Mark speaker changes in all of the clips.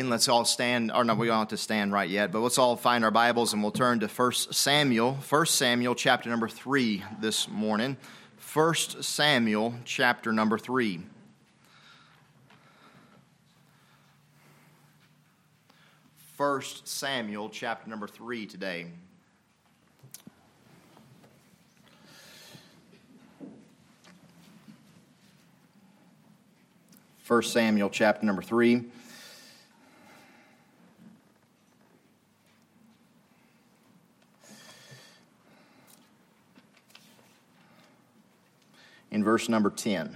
Speaker 1: morning. Let's all stand, or no, we don't have to stand right yet, but let's all find our Bibles and we'll turn to 1 Samuel chapter number 3 this morning. 1 Samuel chapter number 3. First Samuel chapter number 3 today. First Samuel chapter number 3. In verse number 10. It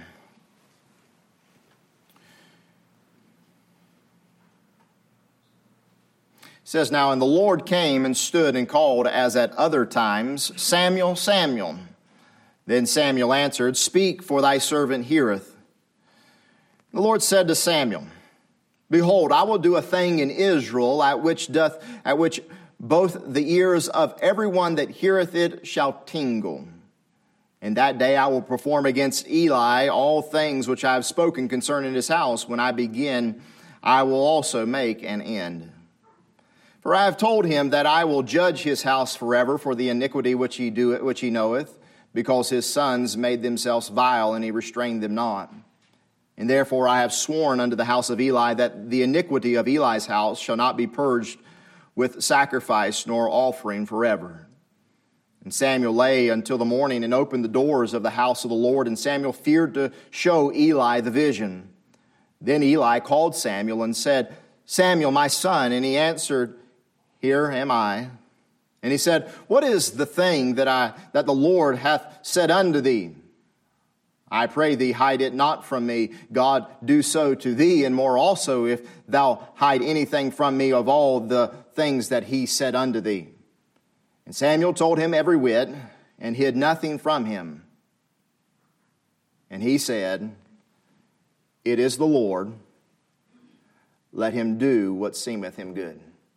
Speaker 1: says, "Now, and the Lord came and stood and called as at other times, Samuel, Samuel. Then Samuel answered, Speak, for thy servant heareth. The Lord said to Samuel, Behold, I will do a thing in Israel at which both the ears of everyone that heareth it shall tingle. In that day I will perform against Eli all things which I have spoken concerning his house. When I begin, I will also make an end. For I have told him that I will judge his house forever for the iniquity which he knoweth, because his sons made themselves vile, and he restrained them not. And therefore I have sworn unto the house of Eli that the iniquity of Eli's house shall not be purged with sacrifice nor offering forever. And Samuel lay until the morning and opened the doors of the house of the Lord, and Samuel feared to show Eli the vision. Then Eli called Samuel and said, Samuel, my son. And he answered, Here am I. And he said, What is the thing that the Lord hath said unto thee? I pray thee, hide it not from me. God do so to thee, and more also, if thou hide anything from me of all the things that he said unto thee. And Samuel told him every whit, and hid nothing from him. And he said, It is the Lord. Let him do what seemeth him good.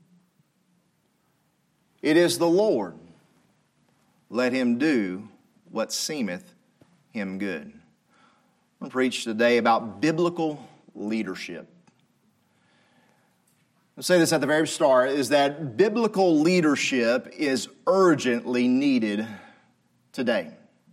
Speaker 1: It is the Lord. Let him do what seemeth him good. I'm going to preach today about biblical leadership. I'll say this at the very start, is that biblical leadership is urgently needed today.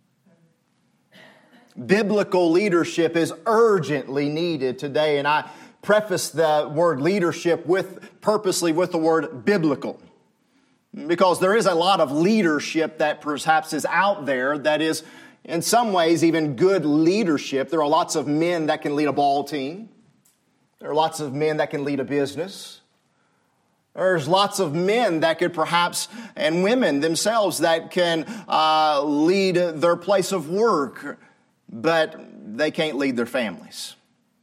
Speaker 1: Biblical leadership is urgently needed today, and I preface the word leadership purposely with the word biblical. Because there is a lot of leadership that perhaps is out there that is in some ways even good leadership. There are lots of men that can lead a ball team. There are lots of men that can lead a business. There's lots of men that could perhaps, and women themselves, that can lead their place of work, but they can't lead their families.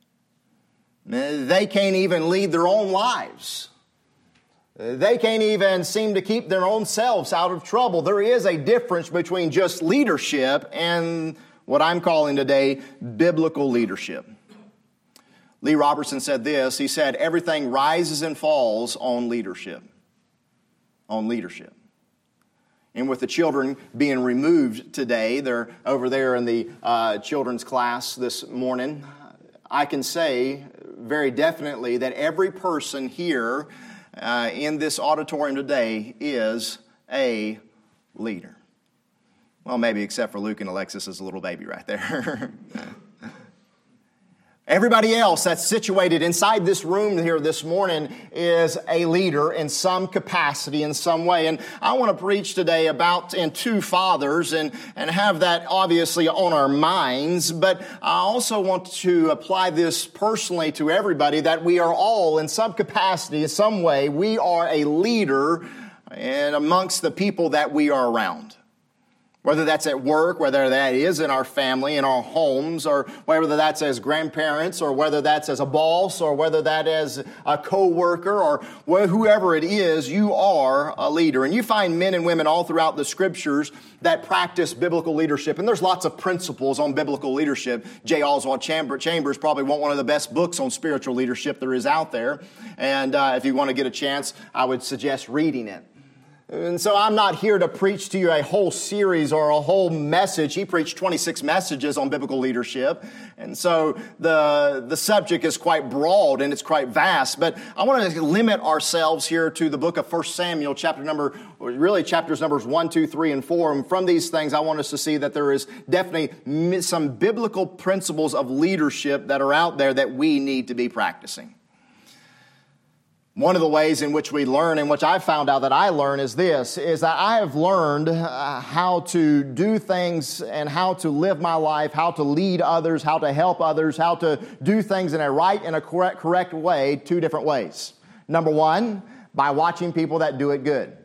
Speaker 1: They can't even lead their own lives. They can't even seem to keep their own selves out of trouble. There is a difference between just leadership and what I'm calling today biblical leadership. Lee Robertson said this. He said, everything rises and falls on leadership. On leadership. And with the children being removed today, they're over there in the children's class this morning, I can say very definitely that every person here in this auditorium today is a leader. Well, maybe except for Luke and Alexis as a little baby right there. Everybody else that's situated inside this room here this morning is a leader in some capacity, in some way. And I want to preach today about two fathers and have that obviously on our minds. But I also want to apply this personally to everybody, that we are all in some capacity, in some way, we are a leader and amongst the people that we are around. Whether that's at work, whether that is in our family, in our homes, or whether that's as grandparents, or whether that's as a boss, or whether that is a co-worker, or whoever it is, you are a leader. And you find men and women all throughout the Scriptures that practice biblical leadership. And there's lots of principles on biblical leadership. J. Oswald Chambers probably wrote one of the best books on spiritual leadership there is out there. And if you want to get a chance, I would suggest reading it. And so I'm not here to preach to you a whole series or a whole message. He preached 26 messages on biblical leadership. And so the subject is quite broad and it's quite vast. But I want to limit ourselves here to the book of 1 Samuel, chapters numbers 1, 2, 3, and 4. And from these things, I want us to see that there is definitely some biblical principles of leadership that are out there that we need to be practicing. One of the ways in which we learn, and which I found out that I learn, is that I have learned how to do things and how to live my life, how to lead others, how to help others, how to do things in a right and a correct way, 2 different ways. Number 1, by watching people that do it good.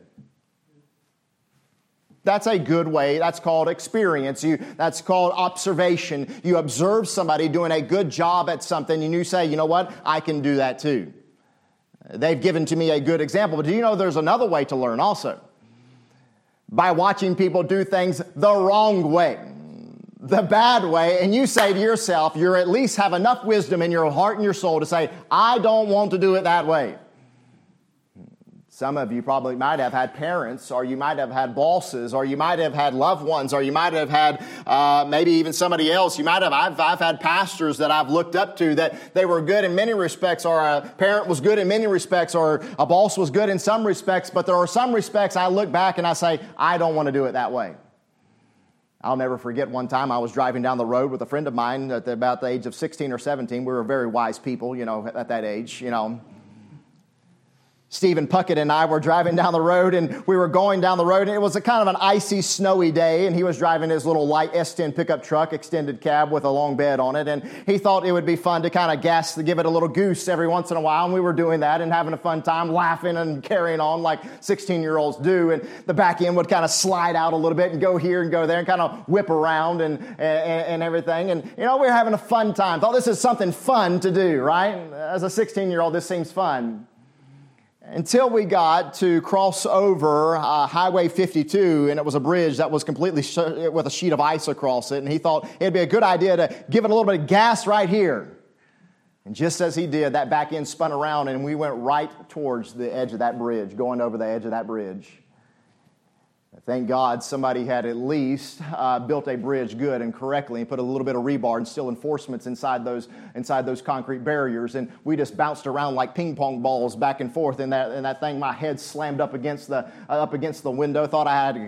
Speaker 1: That's a good way. That's called experience. That's called observation. You observe somebody doing a good job at something and you say, you know what, I can do that too. They've given to me a good example, but do you know there's another way to learn also? By watching people do things the wrong way, the bad way, and you say to yourself, you at least have enough wisdom in your heart and your soul to say, I don't want to do it that way. Some of you probably might have had parents, or you might have had bosses, or you might have had loved ones, or you might have had maybe even somebody else. I've had pastors that I've looked up to that they were good in many respects, or a parent was good in many respects, or a boss was good in some respects, but there are some respects I look back and I say, I don't want to do it that way. I'll never forget one time I was driving down the road with a friend of mine at about the age of 16 or 17. We were very wise people, at that age, Stephen Puckett and I were driving down the road, and we were going down the road, and it was a kind of an icy, snowy day, and he was driving his little light S10 pickup truck, extended cab with a long bed on it, and he thought it would be fun to kind of give it a little goose every once in a while, and we were doing that and having a fun time, laughing and carrying on like 16-year-olds do, and the back end would kind of slide out a little bit and go here and go there and kind of whip around and everything, and we were having a fun time. Thought this is something fun to do, right? As a 16-year-old, this seems fun. Until we got to cross over Highway 52, and it was a bridge that was completely with a sheet of ice across it, and he thought it'd be a good idea to give it a little bit of gas right here. And just as he did, that back end spun around, and we went right towards the edge of that bridge, going over the edge of that bridge. Thank God somebody had at least built a bridge good and correctly and put a little bit of rebar and steel enforcements inside those concrete barriers. And we just bounced around like ping pong balls back and forth in that thing. My head slammed up against the window. Thought I had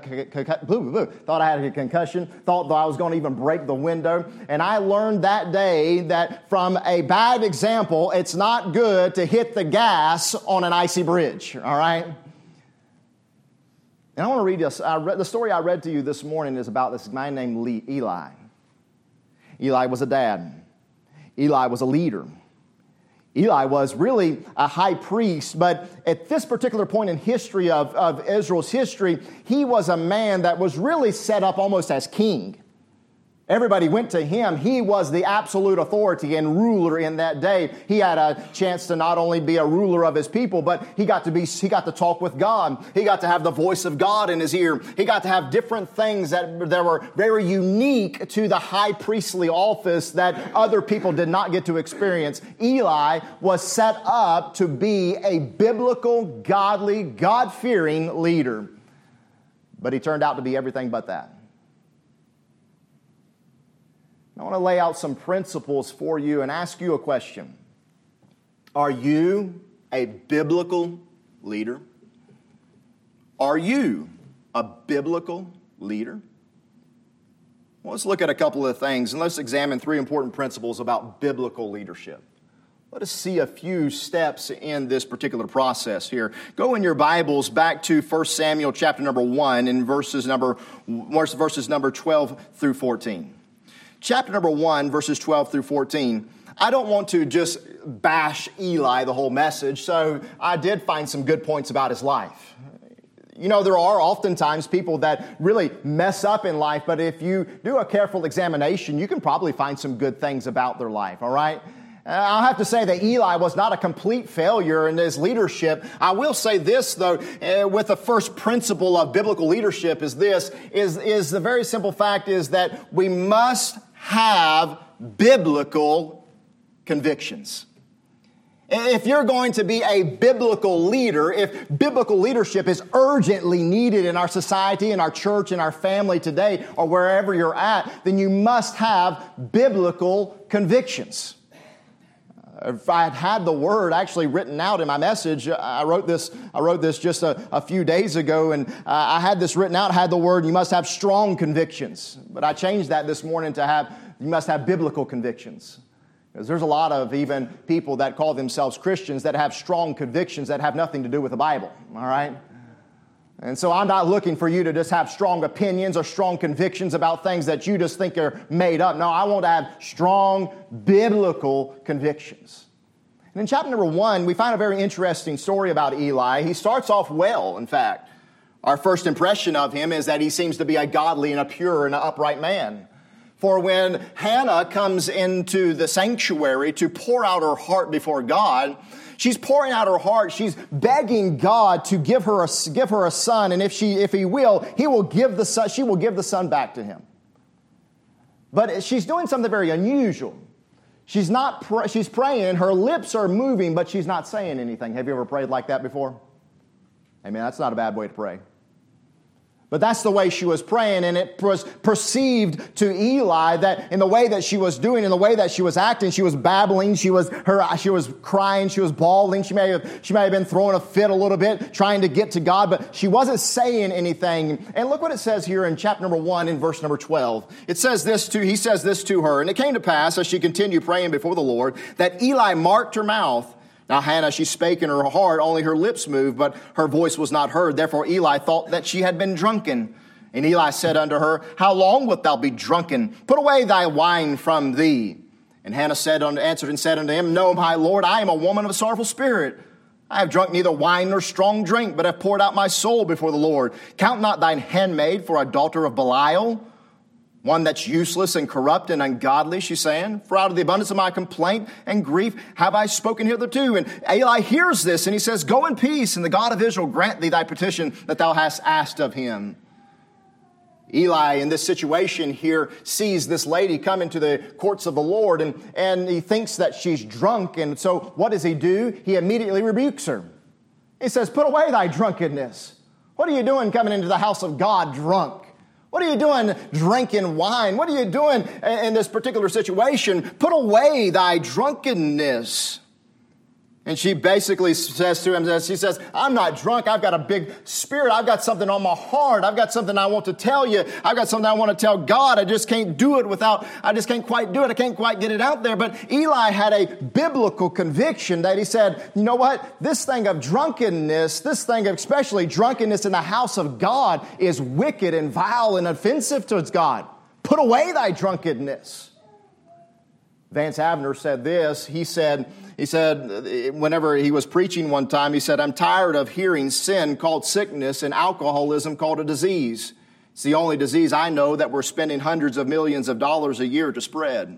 Speaker 1: a concussion. Thought that I was going to even break the window. And I learned that day that from a bad example, it's not good to hit the gas on an icy bridge. All right. And I want to read this. The story I read to you this morning is about this man named Eli. Eli was a dad. Eli was a leader. Eli was really a high priest, but at this particular point in history of Israel's history, he was a man that was really set up almost as king. Everybody went to him. He was the absolute authority and ruler in that day. He had a chance to not only be a ruler of his people, but he got to talk with God. He got to have the voice of God in his ear. He got to have different things that were very unique to the high priestly office that other people did not get to experience. Eli was set up to be a biblical, godly, God-fearing leader. But he turned out to be everything but that. I want to lay out some principles for you and ask you a question. Are you a biblical leader? Are you a biblical leader? Well, let's look at a couple of things, and let's examine 3 important principles about biblical leadership. Let us see a few steps in this particular process here. Go in your Bibles back to 1 Samuel chapter number 1 and verses number 12 through 14. Chapter number 1, verses 12 through 14. I don't want to just bash Eli the whole message, so I did find some good points about his life. There are oftentimes people that really mess up in life, but if you do a careful examination, you can probably find some good things about their life, all right? I'll have to say that Eli was not a complete failure in his leadership. I will say this, though, with the first principle of biblical leadership is the very simple fact is that we must have biblical convictions. If you're going to be a biblical leader, if biblical leadership is urgently needed in our society, in our church, in our family today, or wherever you're at, then you must have biblical convictions. If I had the word actually written out in my message, I wrote this just a few days ago, and I had this written out, had the word, you must have strong convictions. But I changed that this morning to you must have biblical convictions. Because there's a lot of even people that call themselves Christians that have strong convictions that have nothing to do with the Bible, all right? And so I'm not looking for you to just have strong opinions or strong convictions about things that you just think are made up. No, I want to have strong biblical convictions. And in chapter number 1, we find a very interesting story about Eli. He starts off well, in fact. Our first impression of him is that he seems to be a godly and a pure and an upright man. For when Hannah comes into the sanctuary to pour out her heart before God, she's pouring out her heart. She's begging God to give her a son, and if He will, He will give the son. She will give the son back to him. But she's doing something very unusual. She's praying. Her lips are moving, but she's not saying anything. Have you ever prayed like that before? Amen. That's not a bad way to pray. But that's the way she was praying, and it was perceived to Eli that in the way that she was doing, in the way that she was acting, she was babbling, she was crying, she was bawling, she may have been throwing a fit a little bit, trying to get to God, but she wasn't saying anything. And look what it says here in chapter number 1 in verse number 12. He says this to her, and it came to pass as she continued praying before the Lord that Eli marked her mouth. Now Hannah, she spake in her heart, only her lips moved, but her voice was not heard. Therefore Eli thought that she had been drunken. And Eli said unto her, How long wilt thou be drunken? Put away thy wine from thee. And Hannah answered and said unto him, No, my Lord, I am a woman of a sorrowful spirit. I have drunk neither wine nor strong drink, but have poured out my soul before the Lord. Count not thine handmaid for a daughter of Belial, one that's useless and corrupt and ungodly, she's saying. For out of the abundance of my complaint and grief have I spoken hitherto. And Eli hears this, and he says, Go in peace, and the God of Israel grant thee thy petition that thou hast asked of him. Eli, in this situation here, sees this lady come into the courts of the Lord, and he thinks that she's drunk. And so what does he do? He immediately rebukes her. He says, Put away thy drunkenness. What are you doing coming into the house of God drunk? What are you doing drinking wine? What are you doing in this particular situation? Put away thy drunkenness. And she basically says to him, she says, I'm not drunk. I've got a big spirit. I've got something on my heart. I've got something I want to tell you. I've got something I want to tell God. I just can't do it I just can't quite do it. I can't quite get it out there. But Eli had a biblical conviction that he said, you know what? This thing of drunkenness, this thing of especially drunkenness in the house of God is wicked and vile and offensive towards God. Put away thy drunkenness. Vance Havner said this. He said, whenever he was preaching one time, he said, I'm tired of hearing sin called sickness and alcoholism called a disease. It's the only disease I know that we're spending hundreds of millions of dollars a year to spread.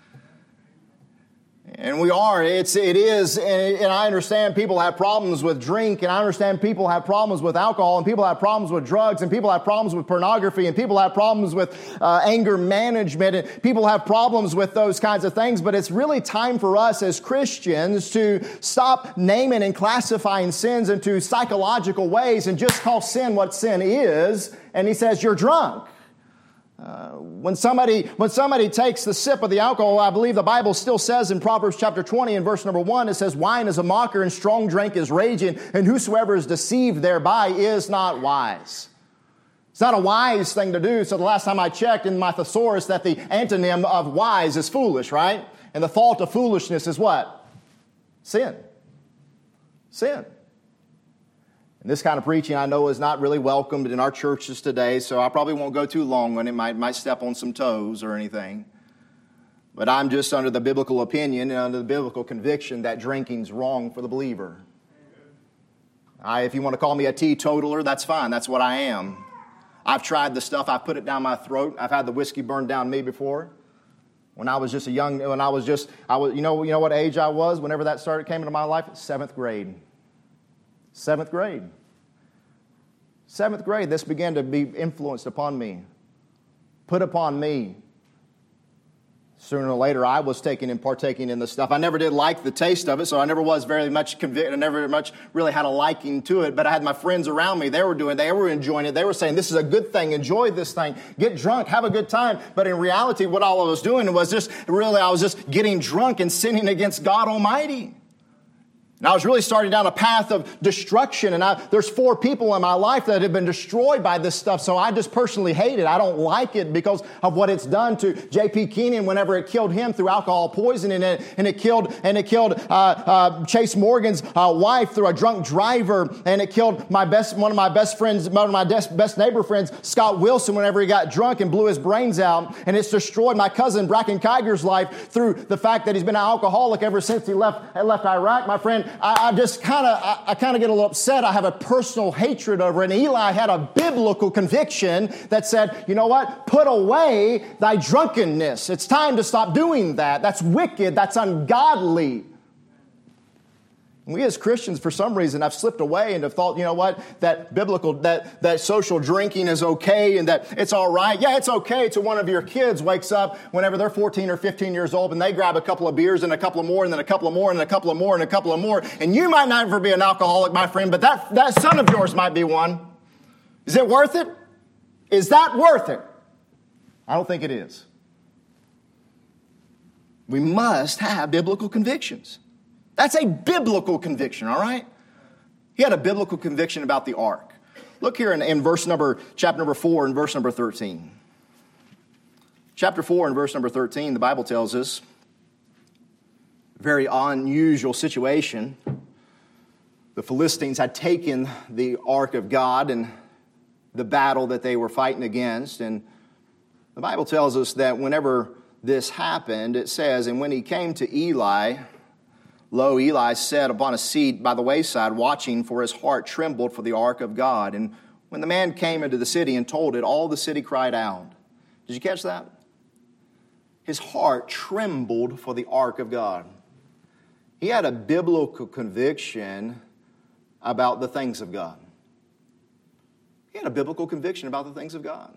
Speaker 1: And we are. It is. And I understand people have problems with drink, and I understand people have problems with alcohol, and people have problems with drugs, and people have problems with pornography, and people have problems with anger management, and people have problems with those kinds of things. But it's really time for us as Christians to stop naming and classifying sins into psychological ways and just call sin what sin is. And he says, you're drunk. When somebody takes the sip of the alcohol, I believe the Bible still says in Proverbs chapter 20 and verse number 1, it says, wine is a mocker and strong drink is raging, and whosoever is deceived thereby is not wise. It's not a wise thing to do. So the last time I checked in my thesaurus that the antonym of wise is foolish, right? And the fault of foolishness is what? Sin. Sin. And this kind of preaching, I know, is not really welcomed in our churches today, so I probably won't go too long on it. Might step on some toes or anything. But I'm just under the biblical opinion and under the biblical conviction that drinking's wrong for the believer. If you want to call me a teetotaler, that's fine. That's what I am. I've tried the stuff. I've put it down my throat. I've had the whiskey burned down me before. You know what age I was whenever that came into my life? 7th grade. 7th grade. 7th grade, this began to be influenced upon me, put upon me. Sooner or later, I was partaking in this stuff. I never did like the taste of it, so I never was very much convicted. I never much really had a liking to it. But I had my friends around me. They were enjoying it. They were saying, this is a good thing. Enjoy this thing. Get drunk. Have a good time. But in reality, what all I was doing was I was just getting drunk and sinning against God Almighty. And I was really starting down a path of destruction. And there's 4 people in my life that have been destroyed by this stuff. So I just personally hate it. I don't like it because of what it's done to J.P. Keenan whenever it killed him through alcohol poisoning. And it killed Chase Morgan's wife through a drunk driver. And it killed one of my best neighbor friends, Scott Wilson, whenever he got drunk and blew his brains out. And it's destroyed my cousin Bracken Kiger's life through the fact that he's been an alcoholic ever since he left Iraq. My friend, I kind of get a little upset. I have a personal hatred over it. And Eli had a biblical conviction that said, you know what? Put away thy drunkenness. It's time to stop doing that. That's wicked. That's ungodly. We as Christians, for some reason, have slipped away and have thought, you know what, that social drinking is okay and that it's all right. Yeah, it's okay till one of your kids wakes up whenever they're 14 or 15 years old and they grab a couple of beers and a couple of more and then a couple of more and a couple of more and a couple of more. And you might not ever be an alcoholic, my friend, but that son of yours might be one. Is it worth it? Is that worth it? I don't think it is. We must have biblical convictions. That's a biblical conviction, all right? He had a biblical conviction about the ark. Look here in chapter number 4 and verse number 13. Chapter 4 and verse number 13, the Bible tells us, a very unusual situation. The Philistines had taken the ark of God and the battle that they were fighting against. And the Bible tells us that whenever this happened, it says, and when he came to Eli, lo, Eli sat upon a seat by the wayside, watching, for his heart trembled for the ark of God. And when the man came into the city and told it, all the city cried out. Did you catch that? His heart trembled for the ark of God. He had a biblical conviction about the things of God. He had a biblical conviction about the things of God.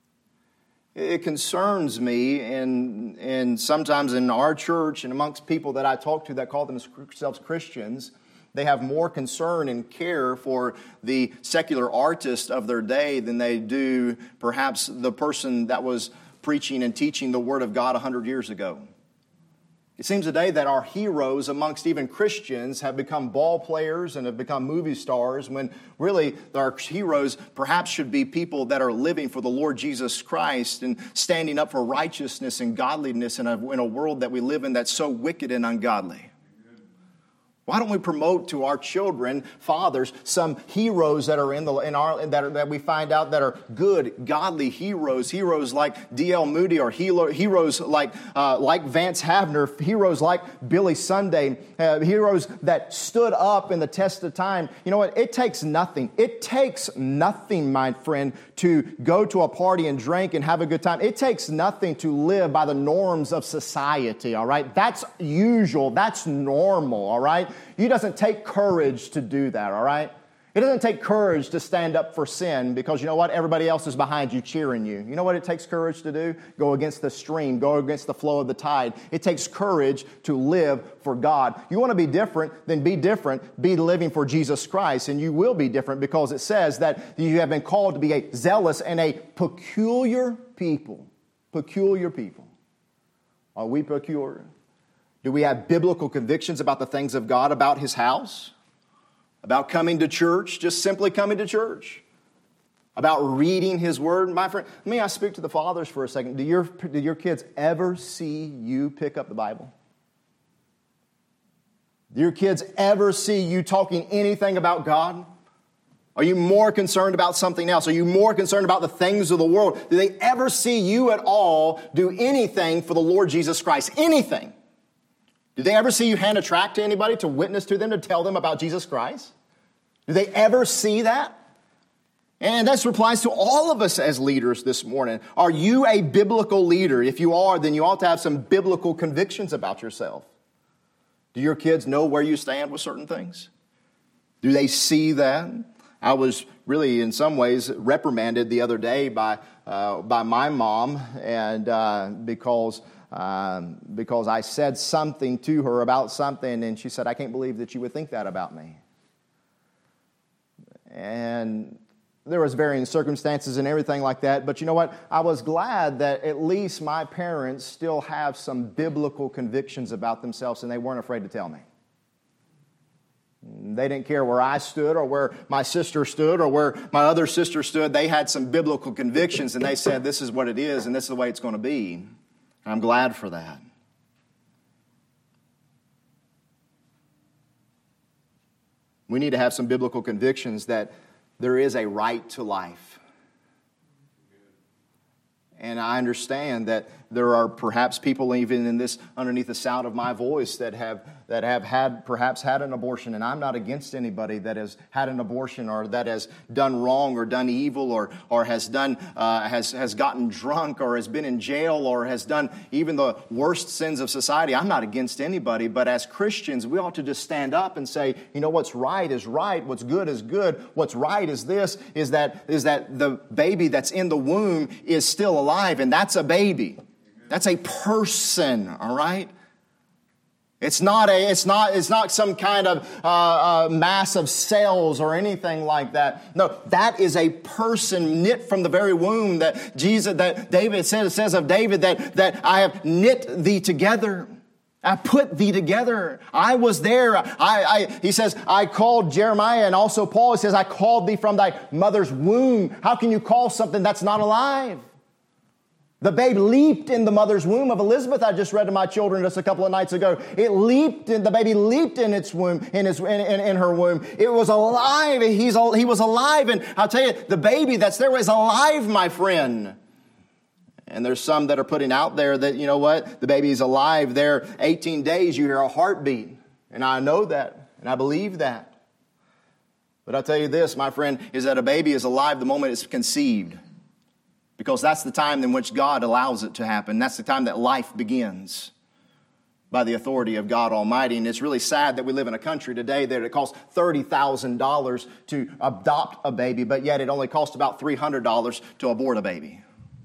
Speaker 1: It concerns me, and sometimes in our church and amongst people that I talk to that call themselves Christians, they have more concern and care for the secular artist of their day than they do perhaps the person that was preaching and teaching the Word of God 100 years ago. It seems today that our heroes amongst even Christians have become ball players and have become movie stars when really our heroes perhaps should be people that are living for the Lord Jesus Christ and standing up for righteousness and godliness in a world that we live in that's so wicked and ungodly. Why don't we promote to our children, fathers, some heroes that are that we find out that are good, godly heroes like D.L. Moody, or heroes like Vance Havner, heroes like Billy Sunday, heroes that stood up in the test of time. You know what? It takes nothing. It takes nothing, my friend, to go to a party and drink and have a good time. It takes nothing to live by the norms of society, all right? That's usual. That's normal, all right? It doesn't take courage to do that, all right? It doesn't take courage to stand up for sin because you know what? Everybody else is behind you cheering you. You know what it takes courage to do? Go against the stream. Go against the flow of the tide. It takes courage to live for God. You want to be different, then be different. Be living for Jesus Christ, and you will be different because it says that you have been called to be a zealous and a peculiar people. Peculiar people. Are we peculiar? Do we have biblical convictions about the things of God, about His house? About coming to church, just simply coming to church? About reading His Word? My friend, may I speak to the fathers for a second? Do your kids ever see you pick up the Bible? Do your kids ever see you talking anything about God? Are you more concerned about something else? Are you more concerned about the things of the world? Do they ever see you at all do anything for the Lord Jesus Christ? Anything? Do they ever see you hand a tract to anybody to witness to them, to tell them about Jesus Christ? Do they ever see that? And this applies to all of us as leaders this morning. Are you a biblical leader? If you are, then you ought to have some biblical convictions about yourself. Do your kids know where you stand with certain things? Do they see that? I was really, in some ways, reprimanded the other day by my mom, and because because I said something to her about something, and she said, I can't believe that you would think that about me. And there was varying circumstances and everything like that, but you know what? I was glad that at least my parents still have some biblical convictions about themselves, and they weren't afraid to tell me. They didn't care where I stood or where my sister stood or where my other sister stood. They had some biblical convictions, and they said, this is what it is, and this is the way it's going to be. And I'm glad for that. We need to have some biblical convictions that there is a right to life. And I understand that there are perhaps people even in this, underneath the sound of my voice, that have perhaps had an abortion. And I'm not against anybody that has had an abortion or that has done wrong or done evil or has gotten drunk or has been in jail or has done even the worst sins of society. I'm not against anybody, but as Christians, we ought to just stand up and say, you know, what's right is right, what's good is good, what's right is this, is that the baby that's in the womb is still alive, and that's a baby. That's a person, all right? It's not some kind of mass of cells or anything like that. No, that is a person knit from the very womb that David says of David that I have knit thee together. I put thee together. I was there. He says, I called Jeremiah, and also Paul, he says, I called thee from thy mother's womb. How can you call something that's not alive? The babe leaped in the mother's womb of Elizabeth. I just read to my children just a couple of nights ago. The baby leaped in its womb, in her womb. It was alive. He was alive. And I'll tell you, the baby that's there is alive, my friend. And there's some that are putting out there that, you know what, the baby's alive. There 18 days, you hear a heartbeat. And I know that, and I believe that. But I'll tell you this, my friend, is that a baby is alive the moment it's conceived. Because that's the time in which God allows it to happen. That's the time that life begins by the authority of God Almighty. And it's really sad that we live in a country today that it costs $30,000 to adopt a baby, but yet it only costs about $300 to abort a baby.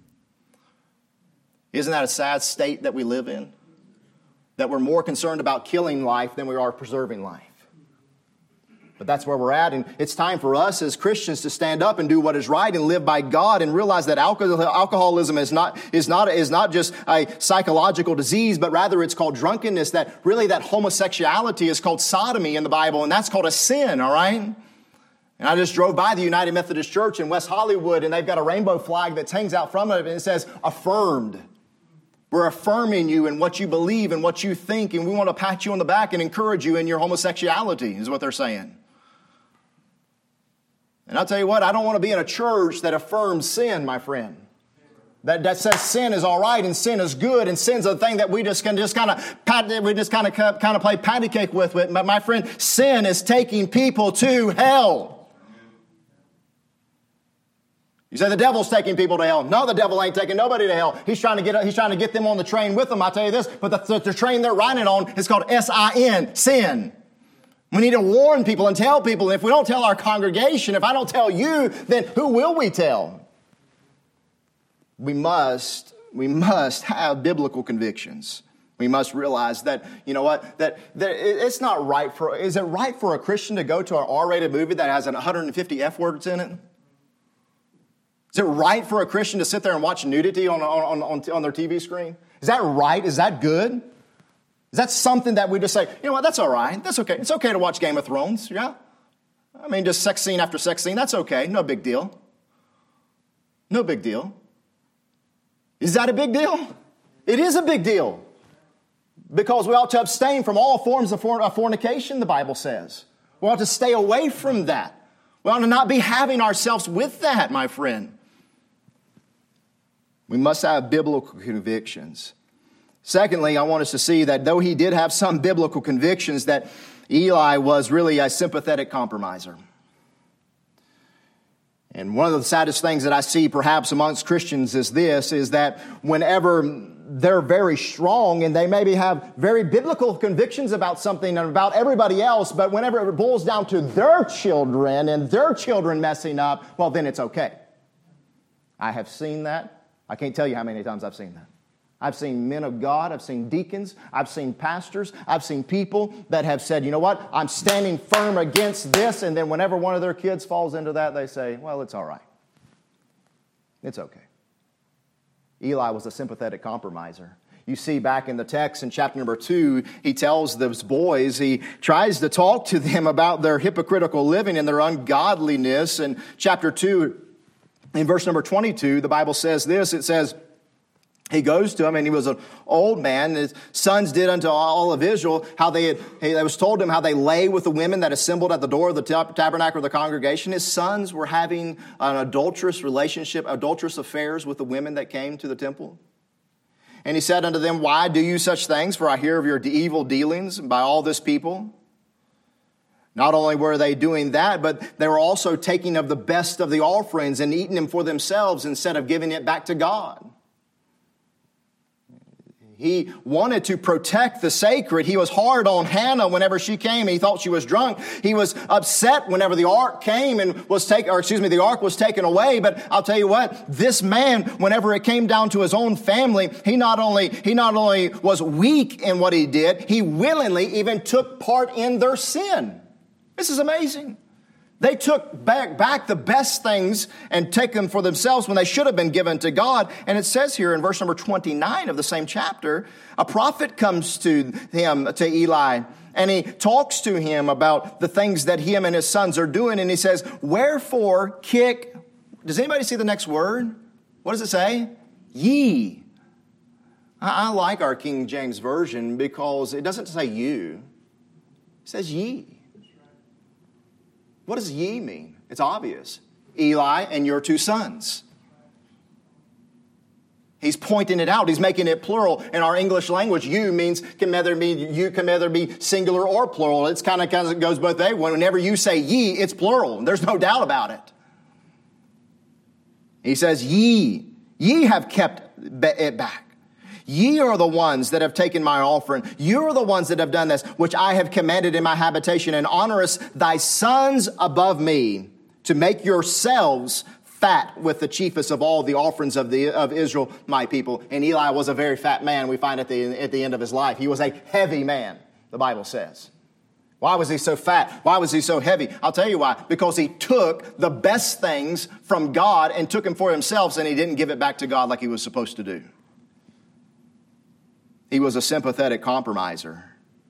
Speaker 1: Isn't that a sad state that we live in? That we're more concerned about killing life than we are preserving life. But that's where we're at, and it's time for us as Christians to stand up and do what is right and live by God and realize that alcoholism is not just a psychological disease, but rather it's called drunkenness. That homosexuality is called sodomy in the Bible, and that's called a sin, all right? And I just drove by the United Methodist Church in West Hollywood, and they've got a rainbow flag that hangs out from it, and it says, affirmed. We're affirming you in what you believe and what you think, and we want to pat you on the back and encourage you in your homosexuality, is what they're saying. And I'll tell you what, I don't want to be in a church that affirms sin, my friend. That says sin is all right and sin is good and sin's a thing that we just kind of play patty cake with. But my friend, sin is taking people to hell. You say the devil's taking people to hell. No, the devil ain't taking nobody to hell. He's trying to get them on the train with him. I tell you this, but the train they're riding on is called S-I-N, sin. We need to warn people and tell people. If we don't tell our congregation, if I don't tell you, then who will we tell? We must have biblical convictions. We must realize that, you know what, that it's not right is it right for a Christian to go to an R-rated movie that has 150 F words in it? Is it right for a Christian to sit there and watch nudity on their TV screen? Is that right? Is that good? Is that something that we just say, you know what, that's all right. That's okay. It's okay to watch Game of Thrones, yeah? I mean, just sex scene after sex scene, that's okay. No big deal. No big deal. Is that a big deal? It is a big deal. Because we ought to abstain from all forms of fornication, the Bible says. We ought to stay away from that. We ought to not be having ourselves with that, my friend. We must have biblical convictions. Secondly, I want us to see that though he did have some biblical convictions, that Eli was really a sympathetic compromiser. And one of the saddest things that I see perhaps amongst Christians is that whenever they're very strong and they maybe have very biblical convictions about something and about everybody else, but whenever it boils down to their children and their children messing up, well, then it's okay. I have seen that. I can't tell you how many times I've seen that. I've seen men of God. I've seen deacons. I've seen pastors. I've seen people that have said, you know what, I'm standing firm against this. And then whenever one of their kids falls into that, they say, well, it's all right. It's okay. Eli was a sympathetic compromiser. You see back in the text in chapter number 2, he tells those boys, he tries to talk to them about their hypocritical living and their ungodliness. In chapter 2, in verse number 22, the Bible says this. It says, he goes to him, and he was an old man. His sons did unto all of Israel how it was told him how they lay with the women that assembled at the door of the tabernacle of the congregation. His sons were having an adulterous relationship, adulterous affairs with the women that came to the temple. And he said unto them, why do you such things? For I hear of your evil dealings by all this people. Not only were they doing that, but they were also taking of the best of the offerings and eating them for themselves instead of giving it back to God. He wanted to protect the sacred. He was hard on Hannah whenever she came. He thought she was drunk. He was upset whenever the ark came and the ark was taken away. But I'll tell you what, this man, whenever it came down to his own family, he not only was weak in what he did, he willingly even took part in their sin. This is amazing. They took back the best things and take them for themselves when they should have been given to God. And it says here in verse number 29 of the same chapter, a prophet comes to Eli, and he talks to him about the things that him and his sons are doing. And he says, wherefore kick. Does anybody see the next word? What does it say? Ye. I like our King James Version because it doesn't say you. It says ye. What does ye mean? It's obvious. Eli and your 2 sons. He's pointing it out. He's making it plural. In our English language, you can either be singular or plural. It's kind of goes both ways. Whenever you say ye, it's plural. There's no doubt about it. He says, ye have kept it back. Ye are the ones that have taken my offering. You are the ones that have done this, which I have commanded in my habitation, and honorest thy sons above me, to make yourselves fat with the chiefest of all the offerings of Israel, my people. And Eli was a very fat man, we find at the end of his life. He was a heavy man, the Bible says. Why was he so fat? Why was he so heavy? I'll tell you why. Because he took the best things from God and took them for himself, and he didn't give it back to God like he was supposed to do. He was a sympathetic compromiser.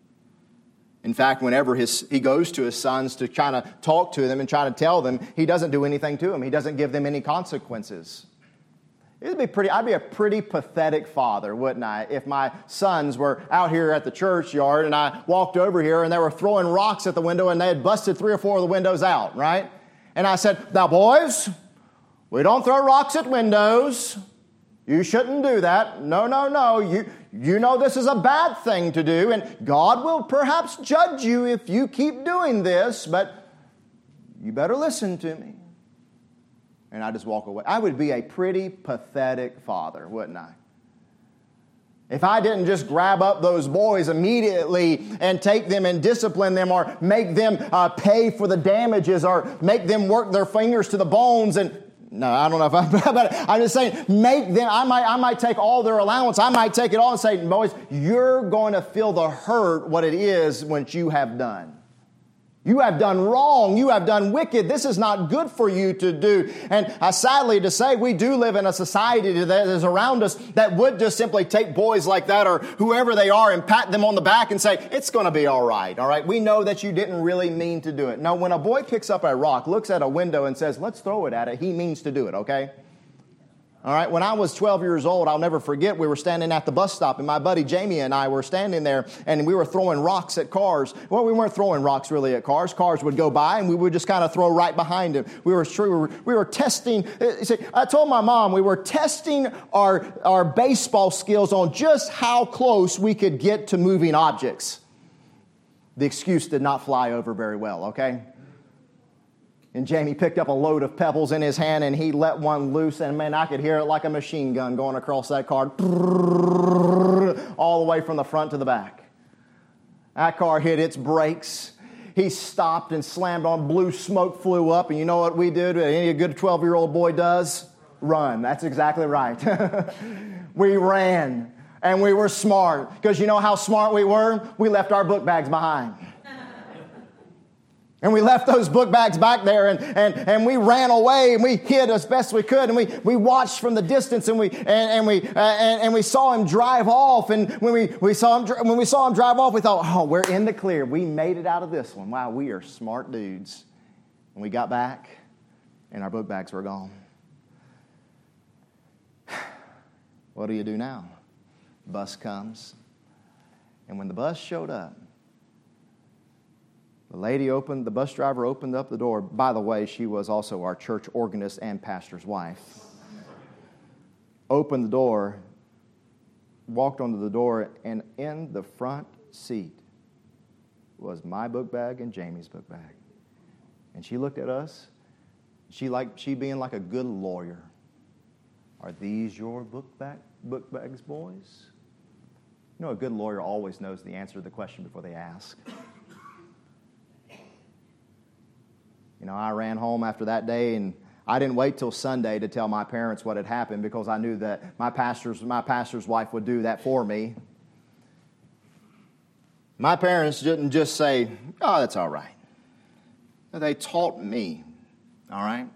Speaker 1: In fact, whenever he goes to his sons to try to talk to them and try to tell them, he doesn't do anything to them. He doesn't give them any consequences. I'd be a pretty pathetic father, wouldn't I, if my sons were out here at the churchyard and I walked over here and they were throwing rocks at the window and they had busted 3 or 4 of the windows out, right? And I said, now boys, we don't throw rocks at windows. You shouldn't do that. No. You know this is a bad thing to do, and God will perhaps judge you if you keep doing this, but you better listen to me. And I just walk away. I would be a pretty pathetic father, wouldn't I? If I didn't just grab up those boys immediately and take them and discipline them or make them pay for the damages or make them work their fingers to the bones and no, I don't know if but I'm just saying, make them, I might take all their allowance. I might take it all and say, boys, you're going to feel the hurt what it is what you have done. You have done wrong. You have done wicked. This is not good for you to do. And sadly to say, we do live in a society that is around us that would just simply take boys like that or whoever they are and pat them on the back and say, it's going to be all right. All right. We know that you didn't really mean to do it. No, when a boy picks up a rock, looks at a window and says, let's throw it at it, he means to do it. Okay. All right, when I was 12 years old, I'll never forget, we were standing at the bus stop, and my buddy Jamie and I were standing there, and we were throwing rocks at cars. Well, we weren't throwing rocks really at cars. Cars would go by, and we would just kind of throw right behind them. We were testing. See, I told my mom we were testing our baseball skills on just how close we could get to moving objects. The excuse did not fly over very well, okay? And Jamie picked up a load of pebbles in his hand and he let one loose, and man, I could hear it like a machine gun going across that car all the way from the front to the back. That car hit its brakes. He stopped and slammed on. Blue smoke flew up, and you know what we did? Any good 12-year-old boy does? Run. That's exactly right. We ran. And we were smart. Because you know how smart we were? We left our book bags behind. And we left those book bags back there, and we ran away, and we hid as best we could, and we watched from the distance, and we saw him drive off. And when we saw him drive off, we thought, oh, we're in the clear. We made it out of this one. Wow, we are smart dudes. And we got back, and our book bags were gone. What do you do now? The bus comes, and when the bus showed up, the bus driver opened up the door. By the way, she was also our church organist and pastor's wife. Opened the door, walked onto the door, and in the front seat was my book bag and Jamie's book bag. And she looked at us, she being like a good lawyer. Are these your book bags, boys? You know, a good lawyer always knows the answer to the question before they ask. You know, I ran home after that day, and I didn't wait till Sunday to tell my parents what had happened because I knew that my pastor's wife would do that for me. My parents didn't just say, oh, that's all right. They taught me, all right?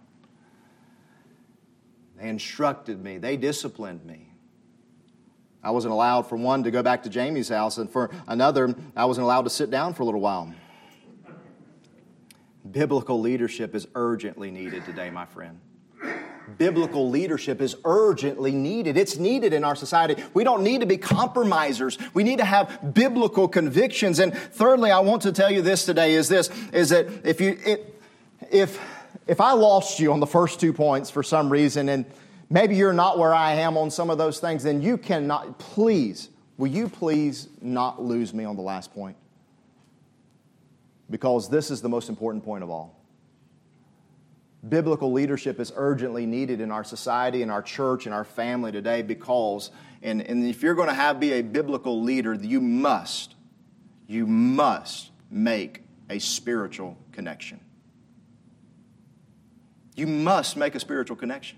Speaker 1: They instructed me. They disciplined me. I wasn't allowed, for one, to go back to Jamie's house, and for another, I wasn't allowed to sit down for a little while. Biblical leadership is urgently needed today, my friend. Biblical leadership is urgently needed. It's needed in our society. We don't need to be compromisers. We need to have biblical convictions. And thirdly, I want to tell you this today is that if I lost you on the first 2 points for some reason, and maybe you're not where I am on some of those things, then you cannot, will you please not lose me on the last point? Because this is the most important point of all. Biblical leadership is urgently needed in our society, in our church, in our family today because, and if you're going to be a biblical leader, you must make a spiritual connection. You must make a spiritual connection.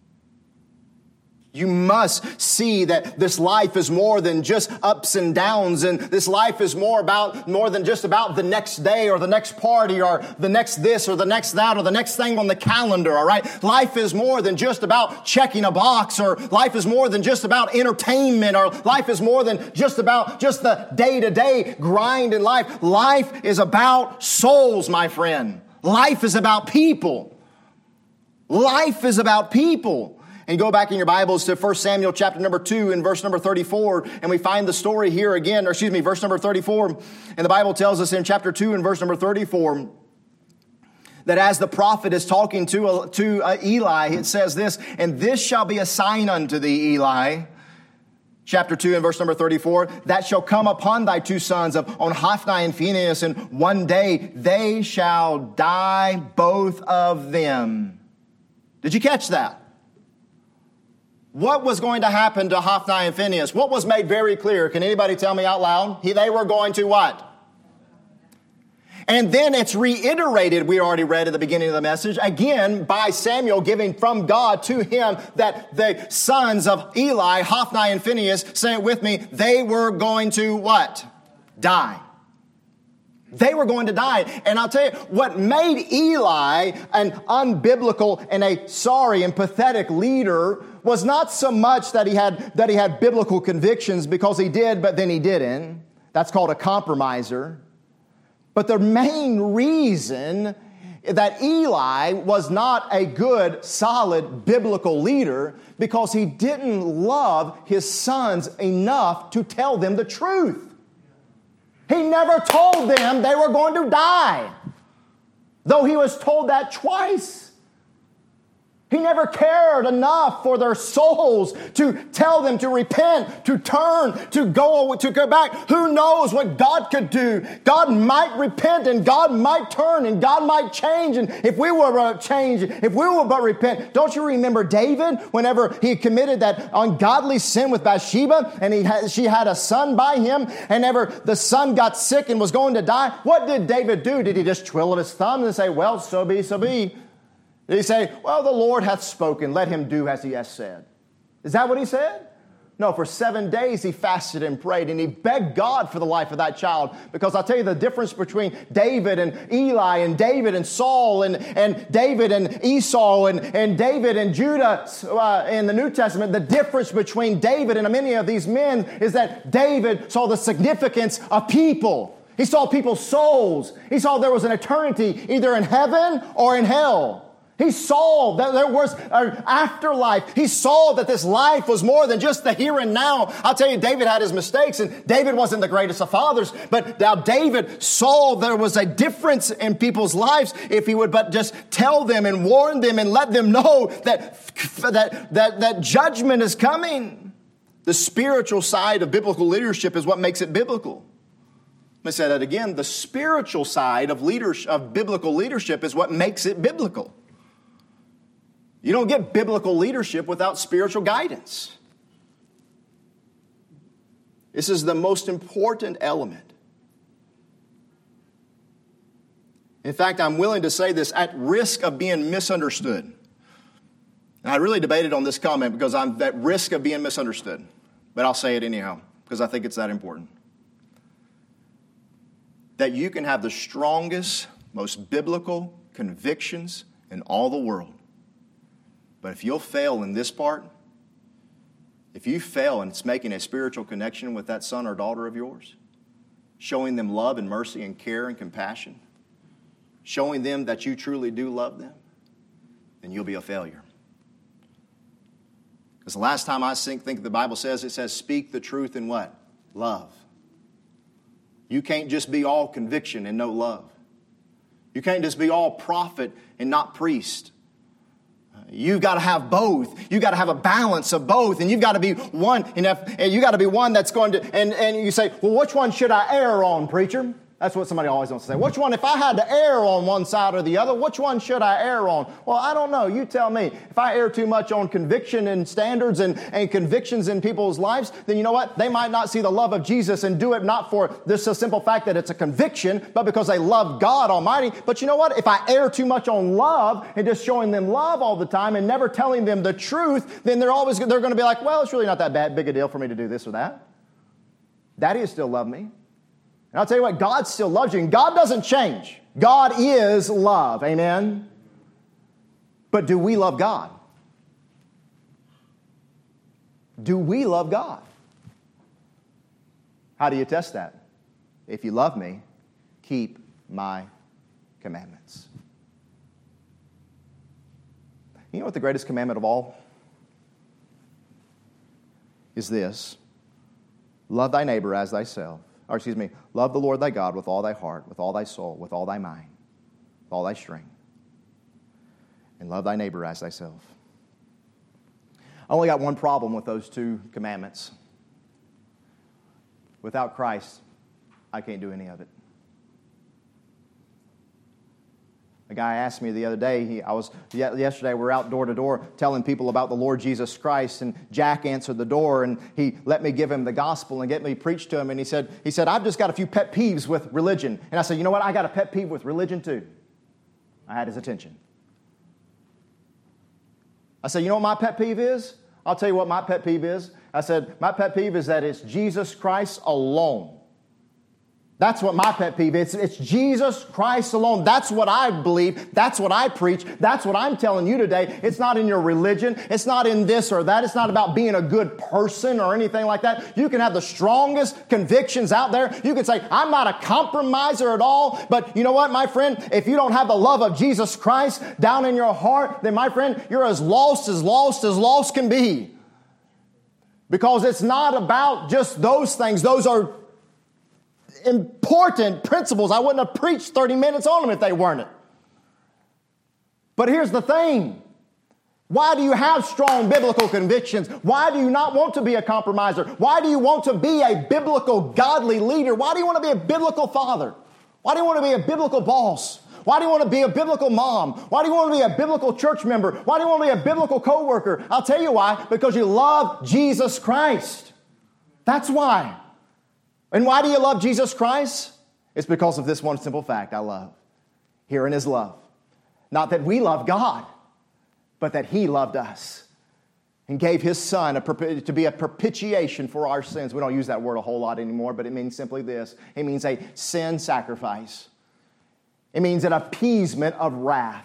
Speaker 1: You must see that this life is more than just ups and downs, and this life is more than just about the next day or the next party or the next this or the next that or the next thing on the calendar, all right? Life is more than just about checking a box, or life is more than just about entertainment, or life is more than just about just the day-to-day grind in life. Life is about souls, my friend. Life is about people. Life is about people. And go back in your Bibles to 1 Samuel chapter number 2 and verse number 34. And we find the story here again, verse number 34. And the Bible tells us in chapter 2 and verse number 34 that as the prophet is talking to Eli, it says this, and this shall be a sign unto thee, Eli. Chapter 2 and verse number 34, that shall come upon thy two sons on Hophni and Phinehas, and one day they shall die, both of them. Did you catch that? What was going to happen to Hophni and Phinehas? What was made very clear? Can anybody tell me out loud? They were going to what? And then it's reiterated, we already read at the beginning of the message, again by Samuel giving from God to him that the sons of Eli, Hophni and Phinehas, say it with me, they were going to what? Die. They were going to die. And I'll tell you, what made Eli an unbiblical and a sorry and pathetic leader was not so much that he had biblical convictions, because he did, but then he didn't. That's called a compromiser. But the main reason that Eli was not a good, solid biblical leader, because he didn't love his sons enough to tell them the truth. He never told them they were going to die, though he was told that twice. He never cared enough for their souls to tell them to repent, to turn, to go back. Who knows what God could do? God might repent, and God might turn, and God might change. And if we were to change, if we were but repent, don't you remember David whenever he committed that ungodly sin with Bathsheba, and she had a son by him, and ever the son got sick and was going to die? What did David do? Did he just twiddle his thumb and say, well, so be, so be? Did he say, well, the Lord hath spoken, let him do as he hath said? Is that what he said? No, for 7 days he fasted and prayed, and he begged God for the life of that child. Because I'll tell you the difference between David and Eli, and David and Saul, and David and Esau, and David and Judah in the New Testament. The difference between David and many of these men is that David saw the significance of people. He saw people's souls. He saw there was an eternity either in heaven or in hell. He saw that there was an afterlife. He saw that this life was more than just the here and now. I'll tell you, David had his mistakes, and David wasn't the greatest of fathers, but now David saw there was a difference in people's lives if he would but just tell them and warn them and let them know that judgment is coming. The spiritual side of biblical leadership is what makes it biblical. Let me say that again. The spiritual side of biblical leadership is what makes it biblical. You don't get biblical leadership without spiritual guidance. This is the most important element. In fact, I'm willing to say this at risk of being misunderstood. And I really debated on this comment because I'm at risk of being misunderstood. But I'll say it anyhow because I think it's that important. That you can have the strongest, most biblical convictions in all the world. But if you'll fail in this part, if you fail in making a spiritual connection with that son or daughter of yours, showing them love and mercy and care and compassion, showing them that you truly do love them, then you'll be a failure. Because the last time I think the Bible says, it says, speak the truth in what? Love. You can't just be all conviction and no love. You can't just be all prophet and not priest. You've got to have both. You've got to have a balance of both. And you've got to be one. And you got to be one that's going to, and you say, well, which one should I err on, preacher? That's what somebody always wants to say. Which one, if I had to err on one side or the other, which one should I err on? Well, I don't know. You tell me. If I err too much on conviction and standards and convictions in people's lives, then you know what? They might not see the love of Jesus and do it not for this simple fact that it's a conviction, but because they love God Almighty. But you know what? If I err too much on love and just showing them love all the time and never telling them the truth, then they're going to be like, well, it's really not that big a deal for me to do this or that. Daddy will still love me. And I'll tell you what, God still loves you, and God doesn't change. God is love, amen? But do we love God? Do we love God? How do you test that? If you love me, keep my commandments. You know what the greatest commandment of all is this? Love thy neighbor as thyself. Love the Lord thy God with all thy heart, with all thy soul, with all thy mind, with all thy strength. And love thy neighbor as thyself. I only got one problem with those two commandments. Without Christ, I can't do any of it. A guy asked me the other day, yesterday we were out door to door telling people about the Lord Jesus Christ, and Jack answered the door, and he let me give him the gospel and get me preach to him, and he said, I've just got a few pet peeves with religion. And I said, you know what, I got a pet peeve with religion too. I had his attention. I said, you know what my pet peeve is? I'll tell you what my pet peeve is. I said, my pet peeve is that it's Jesus Christ alone. That's what my pet peeve is. It's Jesus Christ alone. That's what I believe. That's what I preach. That's what I'm telling you today. It's not in your religion. It's not in this or that. It's not about being a good person or anything like that. You can have the strongest convictions out there. You can say, I'm not a compromiser at all. But you know what, my friend? If you don't have the love of Jesus Christ down in your heart, then my friend, you're as lost can be. Because it's not about just those things. Those are important principles. I wouldn't have preached 30 minutes on them if they weren't it. But here's the thing. Why do you have strong biblical convictions? Why do you not want to be a compromiser? Why do you want to be a biblical, godly leader? Why do you want to be a biblical father? Why do you want to be a biblical boss? Why do you want to be a biblical mom? Why do you want to be a biblical church member? Why do you want to be a biblical coworker? I'll tell you why. Because you love Jesus Christ. That's why. And why do you love Jesus Christ? It's because of this one simple fact I love. Herein is love. Not that we love God, but that He loved us and gave His Son to be a propitiation for our sins. We don't use that word a whole lot anymore, but it means simply this. It means a sin sacrifice. It means an appeasement of wrath.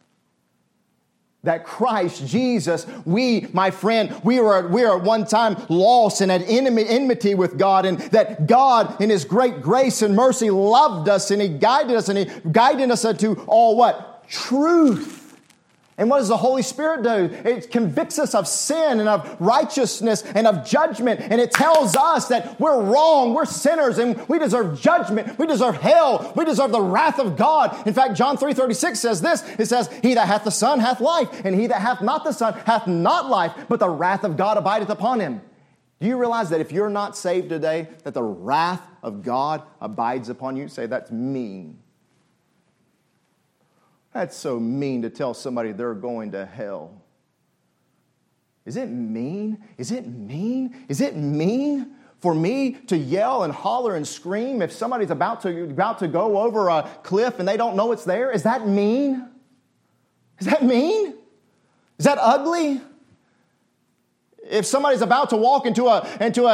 Speaker 1: That Christ Jesus, my friend, we were at one time lost and at enmity with God, and that God in His great grace and mercy loved us, and He guided us into all what? Truth. And what does the Holy Spirit do? It convicts us of sin and of righteousness and of judgment. And it tells us that we're wrong, we're sinners, and we deserve judgment. We deserve hell. We deserve the wrath of God. In fact, John 3:36 says this. It says, He that hath the Son hath life, and he that hath not the Son hath not life, but the wrath of God abideth upon him. Do you realize that if you're not saved today, that the wrath of God abides upon you? Say, that's mean. That's so mean to tell somebody they're going to hell. Is it mean? Is it mean? Is it mean for me to yell and holler and scream if somebody's about to go over a cliff and they don't know it's there? Is that mean? Is that mean? Is that ugly? If somebody's about to walk into a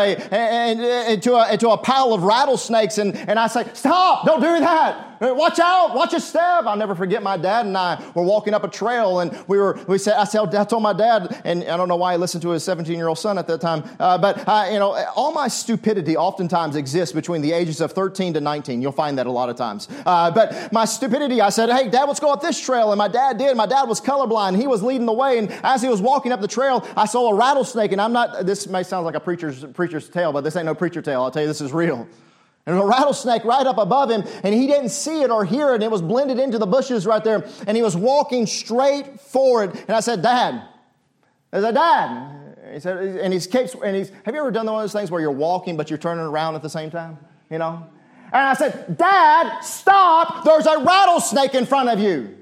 Speaker 1: pile of rattlesnakes and I say, stop, don't do that. Watch out, watch your step. I'll never forget my dad and I were walking up a trail, and I told my dad, and I don't know why he listened to his 17-year-old son at that time, but all my stupidity oftentimes exists between the ages of 13 to 19. You'll find that a lot of times. But my stupidity, I said, hey, Dad, let's go up this trail. And my dad did. My dad was colorblind. He was leading the way. And as he was walking up the trail, I saw a rattlesnake. And this may sound like a preacher's tale, but this ain't no preacher tale. I'll tell you, this is real. And there was a rattlesnake right up above him, and he didn't see it or hear it, and it was blended into the bushes right there, and he was walking straight forward. And I said, Dad. I said, Dad. He said, have you ever done one of those things where you're walking, but you're turning around at the same time? You know? And I said, Dad, stop. There's a rattlesnake in front of you.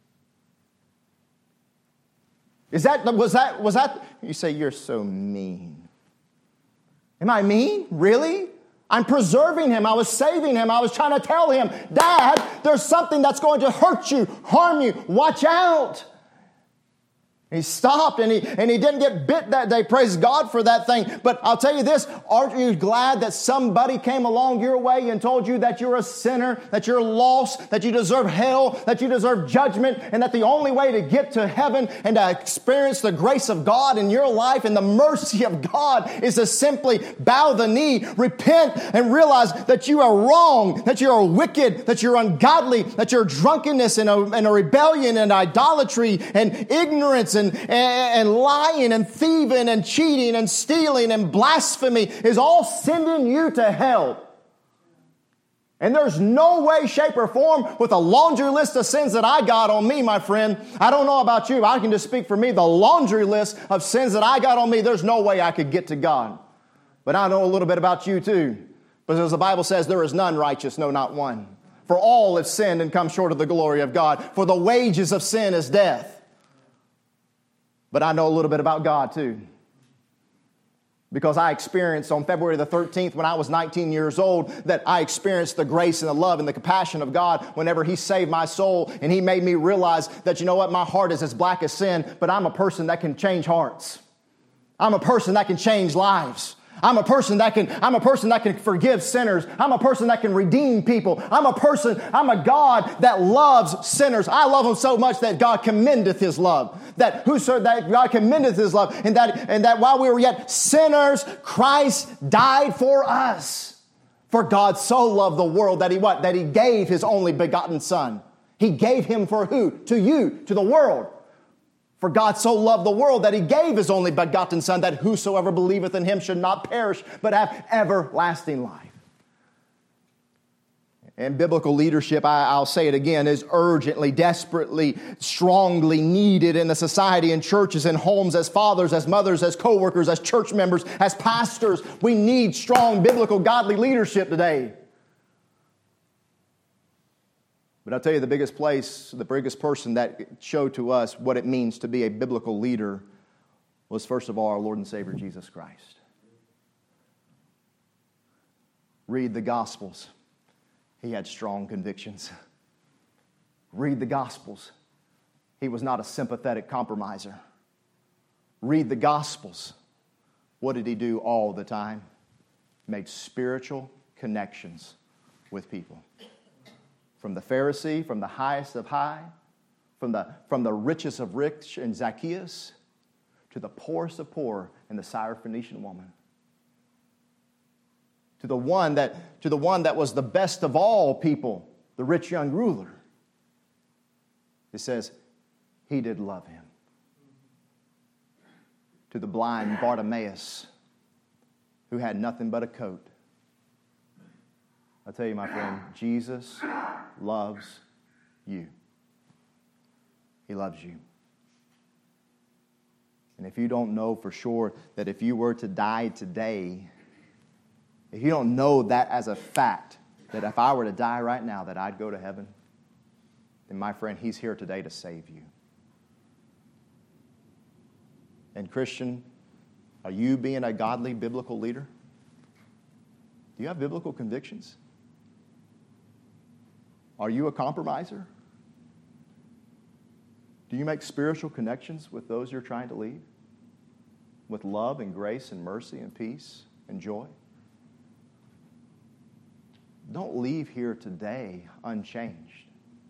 Speaker 1: Was that? You say, you're so mean. Am I mean? Really? I'm preserving him. I was saving him. I was trying to tell him, Dad, there's something that's going to hurt you, harm you. Watch out. He stopped and he didn't get bit that day. Praise God for that thing. But I'll tell you this, aren't you glad that somebody came along your way and told you that you're a sinner, that you're lost, that you deserve hell, that you deserve judgment, and that the only way to get to heaven and to experience the grace of God in your life and the mercy of God is to simply bow the knee, repent, and realize that you are wrong, that you are wicked, that you're ungodly, that your drunkenness and a rebellion and idolatry and ignorance and lying and thieving and cheating and stealing and blasphemy is all sending you to hell. And there's no way, shape, or form with a laundry list of sins that I got on me, my friend. I don't know about you. I can just speak for me. The laundry list of sins that I got on me, there's no way I could get to God. But I know a little bit about you too. Because the Bible says there is none righteous, no, not one. For all have sinned and come short of the glory of God. For the wages of sin is death. But I know a little bit about God too. Because I experienced on February the 13th when I was 19 years old that I experienced the grace and the love and the compassion of God whenever He saved my soul, and He made me realize that, you know what, my heart is as black as sin, but I'm a person that can change hearts. I'm a person that can change lives. I'm a person that can forgive sinners. I'm a person that can redeem people. I'm a God that loves sinners. I love them so much that God commendeth His love. That God commendeth His love. And that while we were yet sinners, Christ died for us. For God so loved the world that He gave His only begotten Son. He gave Him for who? To you, to the world. For God so loved the world that He gave His only begotten Son, that whosoever believeth in Him should not perish, but have everlasting life. And biblical leadership, I'll say it again, is urgently, desperately, strongly needed in the society and churches and homes as fathers, as mothers, as co-workers, as church members, as pastors. We need strong, biblical, godly leadership today. But I'll tell you, the biggest person that showed to us what it means to be a biblical leader was, first of all, our Lord and Savior, Jesus Christ. Read the Gospels. He had strong convictions. Read the Gospels. He was not a sympathetic compromiser. Read the Gospels. What did he do all the time? Made spiritual connections with people. From the Pharisee, from the highest of high, from the richest of rich and Zacchaeus, to the poorest of poor and the Syrophoenician woman. To the one that was the best of all people, the rich young ruler. It says, he did love him. To the blind Bartimaeus, who had nothing but a coat. I tell you, my friend, Jesus loves you. He loves you. And if you don't know for sure that if you were to die today, if you don't know that as a fact, that if I were to die right now, that I'd go to heaven, then my friend, He's here today to save you. And Christian, are you being a godly biblical leader? Do you have biblical convictions? Are you a compromiser? Do you make spiritual connections with those you're trying to lead? With love and grace and mercy and peace and joy? Don't leave here today unchanged.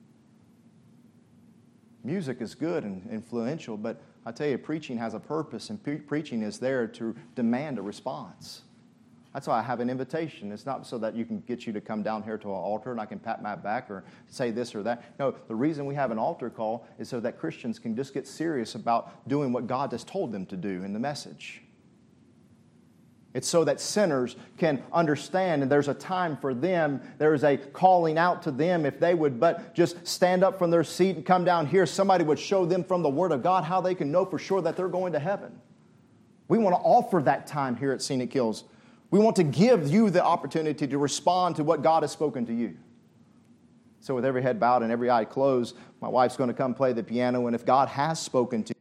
Speaker 1: Music is good and influential, but I tell you, preaching has a purpose, and preaching is there to demand a response. That's why I have an invitation. It's not so that you can get you to come down here to an altar and I can pat my back or say this or that. No, the reason we have an altar call is so that Christians can just get serious about doing what God has told them to do in the message. It's so that sinners can understand, and there's a time for them. There's a calling out to them. If they would but just stand up from their seat and come down here, somebody would show them from the Word of God how they can know for sure that they're going to heaven. We want to offer that time here at Scenic Hills. We want to give you the opportunity to respond to what God has spoken to you. So with every head bowed and every eye closed, my wife's going to come play the piano, and if God has spoken to you,